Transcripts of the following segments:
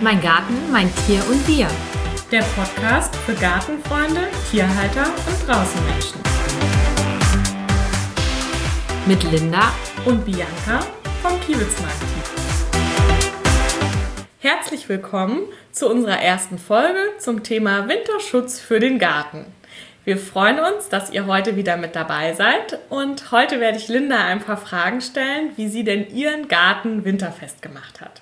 Mein Garten, mein Tier und wir. Der Podcast für Gartenfreunde, Tierhalter und Draußenmenschen. Mit Linda und Bianca vom Kiewitzmarkt. Herzlich willkommen zu unserer ersten Folge zum Thema Winterschutz für den Garten. Wir freuen uns, dass ihr heute wieder mit dabei seid und heute werde ich Linda ein paar Fragen stellen, wie sie denn ihren Garten winterfest gemacht hat.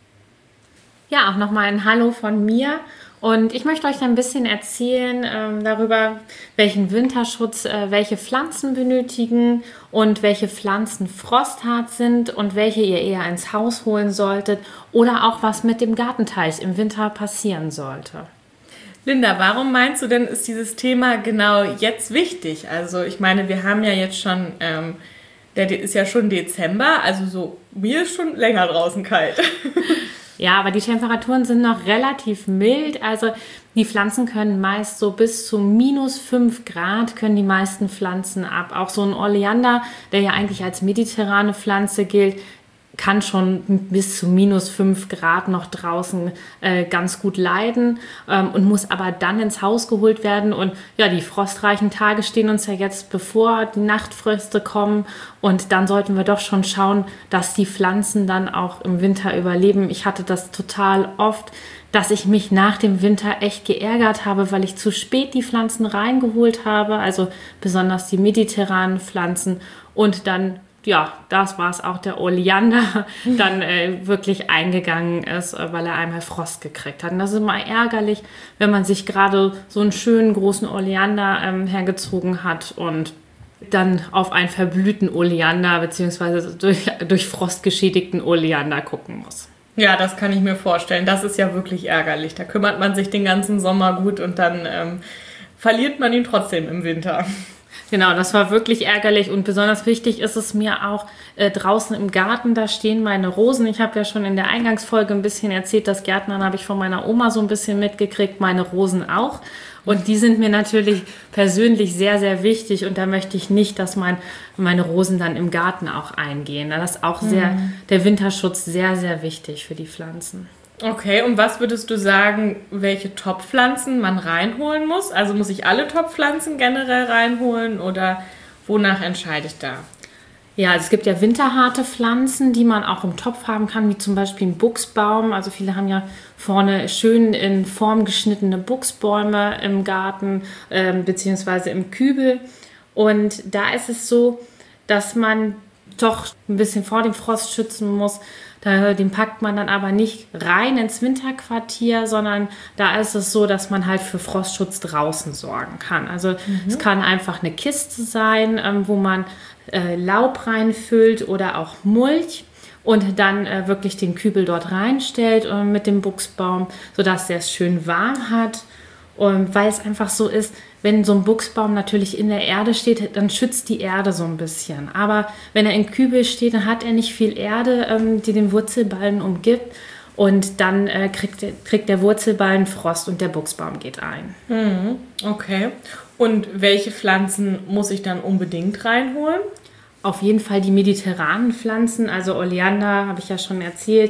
Ja, auch nochmal ein Hallo von mir und ich möchte euch ein bisschen erzählen darüber, welchen Winterschutz welche Pflanzen benötigen und welche Pflanzen frosthart sind und welche ihr eher ins Haus holen solltet oder auch was mit dem Gartenteich im Winter passieren sollte. Linda, warum meinst du denn, ist dieses Thema genau jetzt wichtig? Also ich meine, wir haben ja jetzt schon, der ist ja schon Dezember, also so, mir ist schon länger draußen kalt. Ja, aber die Temperaturen sind noch relativ mild, also die Pflanzen können meist so bis zu -5 Grad können die meisten Pflanzen ab. Auch so ein Oleander, der ja eigentlich als mediterrane Pflanze gilt, kann schon bis zu -5 Grad noch draußen ganz gut leiden und muss aber dann ins Haus geholt werden. Und ja, die frostreichen Tage stehen uns ja jetzt bevor, die Nachtfröste kommen. Und dann sollten wir doch schon schauen, dass die Pflanzen dann auch im Winter überleben. Ich hatte das total oft, dass ich mich nach dem Winter echt geärgert habe, weil ich zu spät die Pflanzen reingeholt habe, also besonders die mediterranen Pflanzen. Und dann ja, das war es auch, der Oleander dann wirklich eingegangen ist, weil er einmal Frost gekriegt hat. Und das ist immer ärgerlich, wenn man sich gerade so einen schönen großen Oleander hergezogen hat und dann auf einen verblühten Oleander bzw. durch Frost geschädigten Oleander gucken muss. Ja, das kann ich mir vorstellen. Das ist ja wirklich ärgerlich. Da kümmert man sich den ganzen Sommer gut und dann verliert man ihn trotzdem im Winter. Genau, das war wirklich ärgerlich und besonders wichtig ist es mir auch draußen im Garten, da stehen meine Rosen. Ich habe ja schon in der Eingangsfolge ein bisschen erzählt, das Gärtnern habe ich von meiner Oma so ein bisschen mitgekriegt, meine Rosen auch. Und die sind mir natürlich persönlich sehr, sehr wichtig und da möchte ich nicht, dass meine Rosen dann im Garten auch eingehen. Das ist auch der Winterschutz sehr, sehr wichtig für die Pflanzen. Okay, und was würdest du sagen, welche Topfpflanzen man reinholen muss? Also muss ich alle Topfpflanzen generell reinholen oder wonach entscheide ich da? Ja, also es gibt ja winterharte Pflanzen, die man auch im Topf haben kann, wie zum Beispiel ein Buchsbaum. Also viele haben ja vorne schön in Form geschnittene Buchsbäume im Garten beziehungsweise im Kübel. Und da ist es so, dass man doch ein bisschen vor dem Frost schützen muss. Den packt man dann aber nicht rein ins Winterquartier, sondern da ist es so, dass man halt für Frostschutz draußen sorgen kann. Also es kann einfach eine Kiste sein, wo man Laub reinfüllt oder auch Mulch und dann wirklich den Kübel dort reinstellt mit dem Buchsbaum, sodass der es schön warm hat. Und weil es einfach so ist, wenn so ein Buchsbaum natürlich in der Erde steht, dann schützt die Erde so ein bisschen. Aber wenn er im Kübel steht, dann hat er nicht viel Erde, die den Wurzelballen umgibt. Und dann kriegt der Wurzelballen Frost und der Buchsbaum geht ein. Okay. Und welche Pflanzen muss ich dann unbedingt reinholen? Auf jeden Fall die mediterranen Pflanzen, also Oleander, habe ich ja schon erzählt,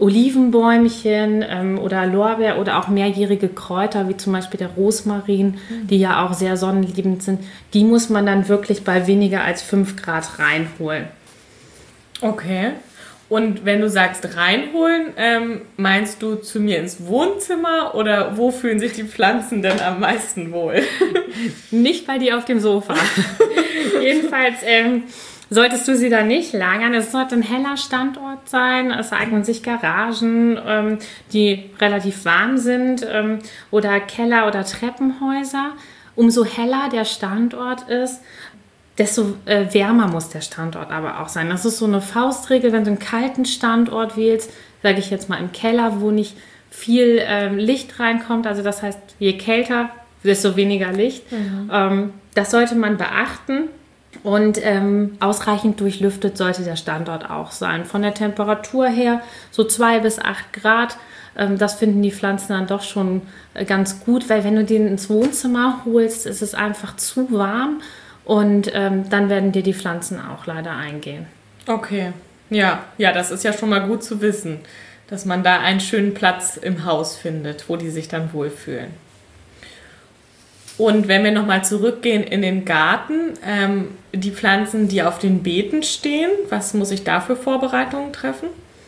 Olivenbäumchen oder Lorbeer oder auch mehrjährige Kräuter, wie zum Beispiel der Rosmarin, die ja auch sehr sonnenliebend sind, die muss man dann wirklich bei weniger als 5 Grad reinholen. Okay. Und wenn du sagst reinholen, meinst du zu mir ins Wohnzimmer oder wo fühlen sich die Pflanzen denn am meisten wohl? Nicht bei dir auf dem Sofa. Jedenfalls solltest du sie da nicht lagern. Es sollte ein heller Standort sein. Es eignen sich Garagen, die relativ warm sind oder Keller oder Treppenhäuser. Umso heller der Standort ist, desto wärmer muss der Standort aber auch sein. Das ist so eine Faustregel, wenn du einen kalten Standort wählst, sage ich jetzt mal im Keller, wo nicht viel Licht reinkommt. Also das heißt, je kälter, desto weniger Licht. Das sollte man beachten. Und ausreichend durchlüftet sollte der Standort auch sein. Von der Temperatur her so 2 bis 8 Grad. Das finden die Pflanzen dann doch schon ganz gut, weil wenn du den ins Wohnzimmer holst, ist es einfach zu warm. Und dann werden dir die Pflanzen auch leider eingehen. Okay, ja, das ist ja schon mal gut zu wissen. dass man da einen schönen Platz im Haus findet, wo die sich dann wohlfühlen. Und wenn wir nochmal zurückgehen in den Garten, die Pflanzen, die auf den Beeten stehen, was muss ich da für Vorbereitungen treffen?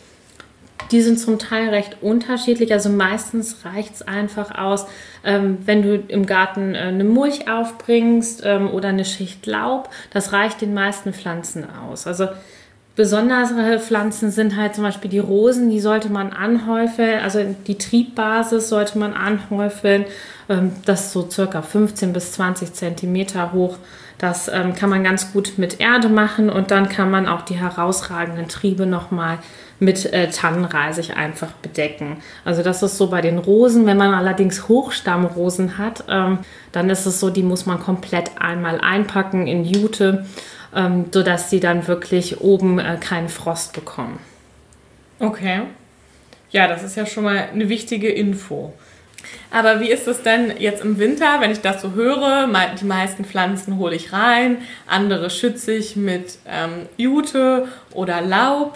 Die sind zum Teil recht unterschiedlich. Also meistens reicht es einfach aus, wenn du im Garten eine Mulch aufbringst oder eine Schicht Laub. Das reicht den meisten Pflanzen aus. Also besondere Pflanzen sind halt zum Beispiel die Rosen, die sollte man anhäufeln. Also die Triebbasis sollte man anhäufeln. Das ist so circa 15 bis 20 Zentimeter hoch. Das kann man ganz gut mit Erde machen und dann kann man auch die herausragenden Triebe nochmal mit Tannenreisig einfach bedecken. Also das ist so bei den Rosen. Wenn man allerdings Hochstammrosen hat, dann ist es so, die muss man komplett einmal einpacken in Jute, sodass sie dann wirklich oben keinen Frost bekommen. Okay. Ja, das ist ja schon mal eine wichtige Info. Aber wie ist es denn jetzt im Winter, wenn ich das so höre? Die meisten Pflanzen hole ich rein, andere schütze ich mit Jute oder Laub.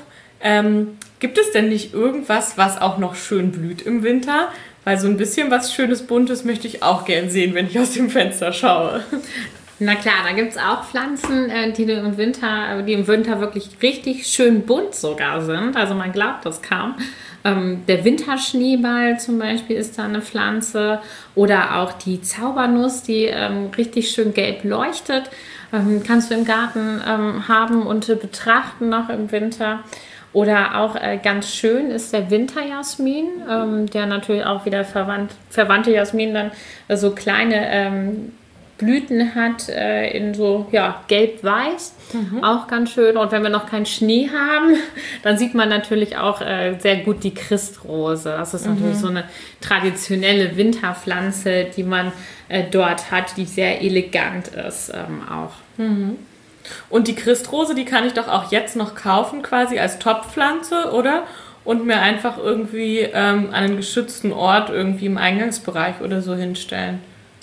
Gibt es denn nicht irgendwas, was auch noch schön blüht im Winter? Weil so ein bisschen was Schönes, Buntes möchte ich auch gern sehen, wenn ich aus dem Fenster schaue. Na klar, da gibt es auch Pflanzen, die im Winter wirklich richtig schön bunt sogar sind. Also man glaubt das kaum. Der Winterschneeball zum Beispiel ist da eine Pflanze. Oder auch die Zaubernuss, die richtig schön gelb leuchtet. Kannst du im Garten haben und betrachten noch im Winter. Oder auch ganz schön ist der Winterjasmin, der natürlich auch wieder verwandte Jasmin dann so kleine Blüten hat in so gelb-weiß, auch ganz schön. Und wenn wir noch keinen Schnee haben, dann sieht man natürlich auch sehr gut die Christrose. Das ist natürlich so eine traditionelle Winterpflanze, die man dort hat, die sehr elegant ist auch. Und die Christrose, die kann ich doch auch jetzt noch kaufen, quasi als Topfpflanze, oder? Und mir einfach irgendwie an einen geschützten Ort irgendwie im Eingangsbereich oder so hinstellen.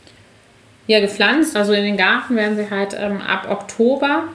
Ja, gepflanzt, also in den Garten werden sie halt ab Oktober.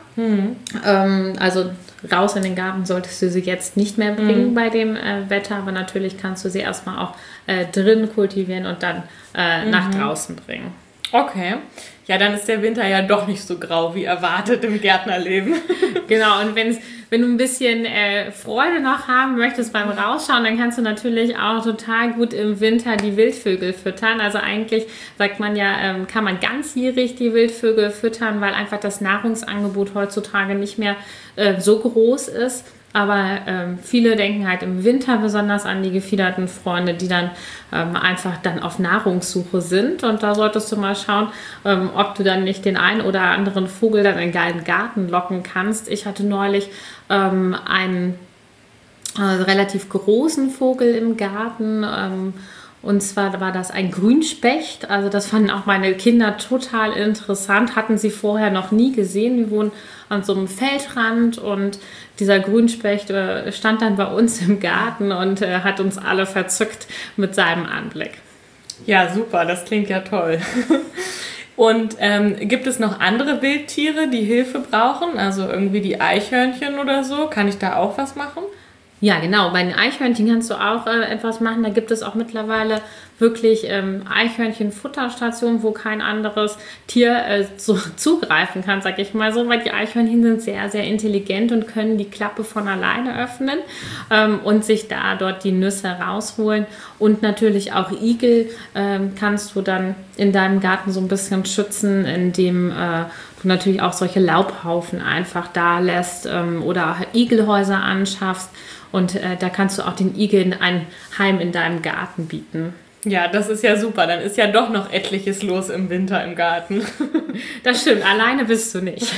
Also raus in den Garten solltest du sie jetzt nicht mehr bringen bei dem Wetter, aber natürlich kannst du sie erstmal auch drin kultivieren und dann nach draußen bringen. Okay. Ja, dann ist der Winter ja doch nicht so grau wie erwartet im Gärtnerleben. Genau, und wenn du ein bisschen Freude noch haben möchtest beim Rausschauen, dann kannst du natürlich auch total gut im Winter die Wildvögel füttern. Also eigentlich sagt man ja, kann man ganzjährig die Wildvögel füttern, weil einfach das Nahrungsangebot heutzutage nicht mehr so groß ist. Aber viele denken halt im Winter besonders an die gefiederten Freunde, die dann einfach dann auf Nahrungssuche sind. Und da solltest du mal schauen, ob du dann nicht den einen oder anderen Vogel dann in deinen Garten locken kannst. Ich hatte neulich einen relativ großen Vogel im Garten. Und zwar war das ein Grünspecht. Also das fanden auch meine Kinder total interessant. Hatten sie vorher noch nie gesehen. Wir wohnen an so einem Feldrand und dieser Grünspecht stand dann bei uns im Garten und hat uns alle verzückt mit seinem Anblick. Ja, super. Das klingt ja toll. Und gibt es noch andere Wildtiere, die Hilfe brauchen? Also irgendwie die Eichhörnchen oder so? Kann ich da auch was machen? Ja, genau. Bei den Eichhörnchen kannst du auch etwas machen. Da gibt es auch mittlerweile wirklich Eichhörnchen-Futterstationen, wo kein anderes Tier zugreifen kann, sag ich mal so, weil die Eichhörnchen sind sehr, sehr intelligent und können die Klappe von alleine öffnen und sich da dort die Nüsse rausholen. Und natürlich auch Igel kannst du dann in deinem Garten so ein bisschen schützen, indem du natürlich auch solche Laubhaufen einfach da lässt oder Igelhäuser anschaffst. Und da kannst du auch den Igeln ein Heim in deinem Garten bieten. Ja, das ist ja super. Dann ist ja doch noch etliches los im Winter im Garten. Das stimmt, alleine bist du nicht.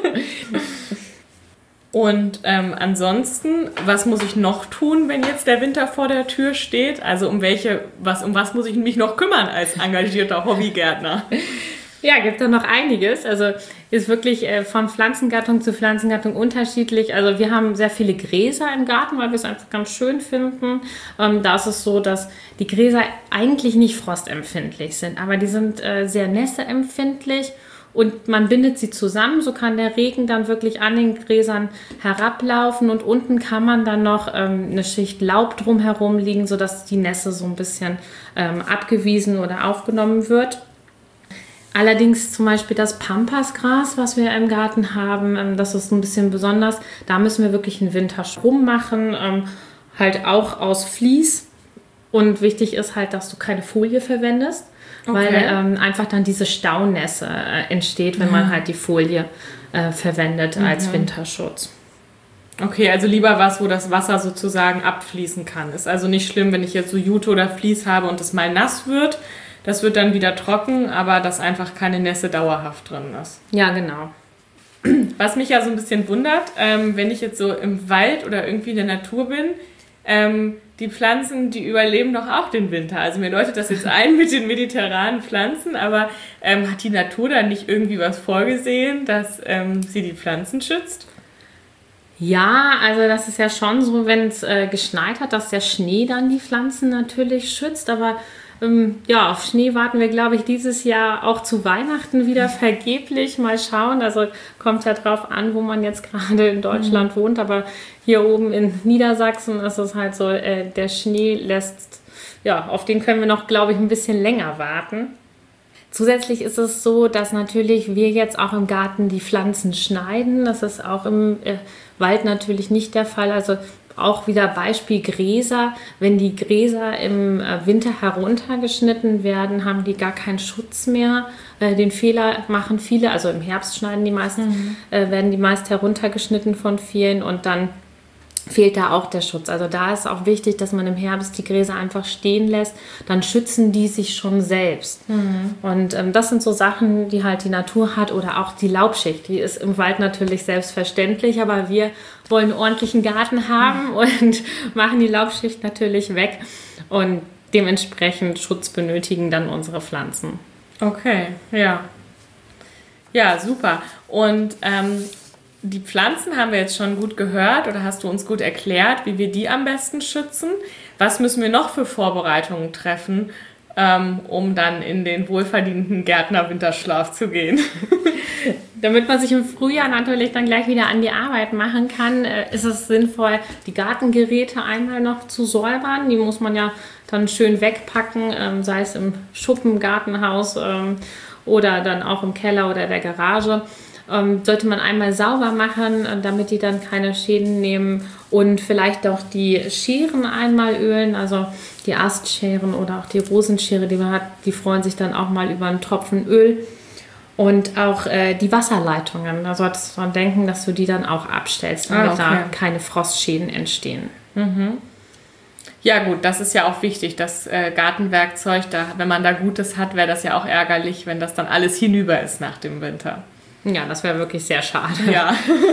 Und ansonsten, was muss ich noch tun, wenn jetzt der Winter vor der Tür steht? Also um was muss ich mich noch kümmern als engagierter Hobbygärtner? Ja, gibt da noch einiges. Also ist wirklich von Pflanzengattung zu Pflanzengattung unterschiedlich. Also wir haben sehr viele Gräser im Garten, weil wir es einfach ganz schön finden. Da ist es so, dass die Gräser eigentlich nicht frostempfindlich sind, aber die sind sehr nässeempfindlich. und man bindet sie zusammen. So kann der Regen dann wirklich an den Gräsern herablaufen und unten kann man dann noch eine Schicht Laub drumherum liegen, sodass die Nässe so ein bisschen abgewiesen oder aufgenommen wird. Allerdings zum Beispiel das Pampasgras, was wir im Garten haben, das ist ein bisschen besonders. Da müssen wir wirklich einen Winterschrumm machen, halt auch aus Vlies. Und wichtig ist halt, dass du keine Folie verwendest, weil einfach dann diese Staunässe entsteht, wenn man halt die Folie verwendet als Winterschutz. Okay, also lieber was, wo das Wasser sozusagen abfließen kann. Ist also nicht schlimm, wenn ich jetzt so Jute oder Vlies habe und es mal nass wird. Das wird dann wieder trocken, aber dass einfach keine Nässe dauerhaft drin ist. Ja, genau. Was mich ja so ein bisschen wundert, wenn ich jetzt so im Wald oder irgendwie in der Natur bin, die Pflanzen, die überleben doch auch den Winter. Also mir läutet das jetzt ein mit den mediterranen Pflanzen, aber hat die Natur da nicht irgendwie was vorgesehen, dass sie die Pflanzen schützt? Ja, also das ist ja schon so, wenn es geschneit hat, dass der Schnee dann die Pflanzen natürlich schützt, aber auf Schnee warten wir, glaube ich, dieses Jahr auch zu Weihnachten wieder vergeblich. Mal schauen, also kommt ja drauf an, wo man jetzt gerade in Deutschland wohnt, aber hier oben in Niedersachsen ist es halt so, der Schnee lässt, auf den können wir noch, glaube ich, ein bisschen länger warten. Zusätzlich ist es so, dass natürlich wir jetzt auch im Garten die Pflanzen schneiden. Das ist auch im Wald natürlich nicht der Fall. Also auch wieder Beispiel Gräser. Wenn die Gräser im Winter heruntergeschnitten werden, haben die gar keinen Schutz mehr. Den Fehler machen viele, also im Herbst schneiden die meisten, werden die meist heruntergeschnitten von vielen und dann fehlt da auch der Schutz. Also da ist auch wichtig, dass man im Herbst die Gräser einfach stehen lässt. Dann schützen die sich schon selbst. Und das sind so Sachen, die halt die Natur hat oder auch die Laubschicht. Die ist im Wald natürlich selbstverständlich, aber wir wollen einen ordentlichen Garten haben und machen die Laubschicht natürlich weg. Und dementsprechend Schutz benötigen dann unsere Pflanzen. Okay, ja. Ja, super. Und die Pflanzen haben wir jetzt schon gut gehört oder hast du uns gut erklärt, wie wir die am besten schützen. Was müssen wir noch für Vorbereitungen treffen, um dann in den wohlverdienten Gärtner-Winterschlaf zu gehen? Damit man sich im Frühjahr natürlich dann gleich wieder an die Arbeit machen kann, ist es sinnvoll, die Gartengeräte einmal noch zu säubern. Die muss man ja dann schön wegpacken, sei es im Schuppen, Gartenhaus oder dann auch im Keller oder der Garage. Sollte man einmal sauber machen, damit die dann keine Schäden nehmen und vielleicht auch die Scheren einmal ölen, also die Astscheren oder auch die Rosenschere, die man hat, die freuen sich dann auch mal über einen Tropfen Öl und auch die Wasserleitungen, da solltest du dran denken, dass du die dann auch abstellst, damit da keine Frostschäden entstehen. Ja gut, das ist ja auch wichtig, das Gartenwerkzeug, wenn man da Gutes hat, wäre das ja auch ärgerlich, wenn das dann alles hinüber ist nach dem Winter. Ja, das wäre wirklich sehr schade. Ja.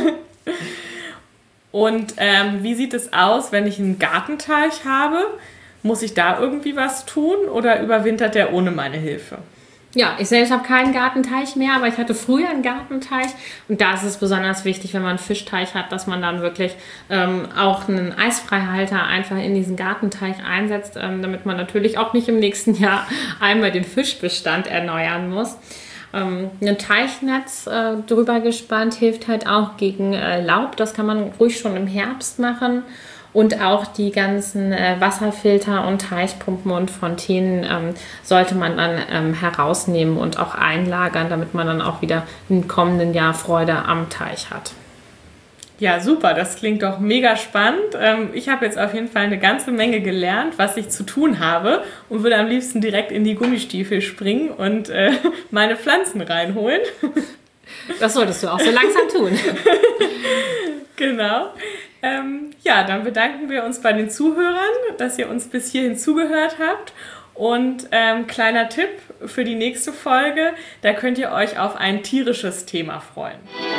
Und wie sieht es aus, wenn ich einen Gartenteich habe? Muss ich da irgendwie was tun oder überwintert der ohne meine Hilfe? Ja, ich selbst habe keinen Gartenteich mehr, aber ich hatte früher einen Gartenteich. Und da ist es besonders wichtig, wenn man einen Fischteich hat, dass man dann wirklich auch einen Eisfreihalter einfach in diesen Gartenteich einsetzt, damit man natürlich auch nicht im nächsten Jahr einmal den Fischbestand erneuern muss. Ein Teichnetz drüber gespannt hilft halt auch gegen Laub. Das kann man ruhig schon im Herbst machen. Und auch die ganzen Wasserfilter und Teichpumpen und Fontänen sollte man dann herausnehmen und auch einlagern, damit man dann auch wieder im kommenden Jahr Freude am Teich hat. Ja, super, das klingt doch mega spannend. Ich habe jetzt auf jeden Fall eine ganze Menge gelernt, was ich zu tun habe und würde am liebsten direkt in die Gummistiefel springen und meine Pflanzen reinholen. Das solltest du auch so langsam tun. Genau. Ja, dann bedanken wir uns bei den Zuhörern, dass ihr uns bis hierhin zugehört habt. Und kleiner Tipp für die nächste Folge, da könnt ihr euch auf ein tierisches Thema freuen.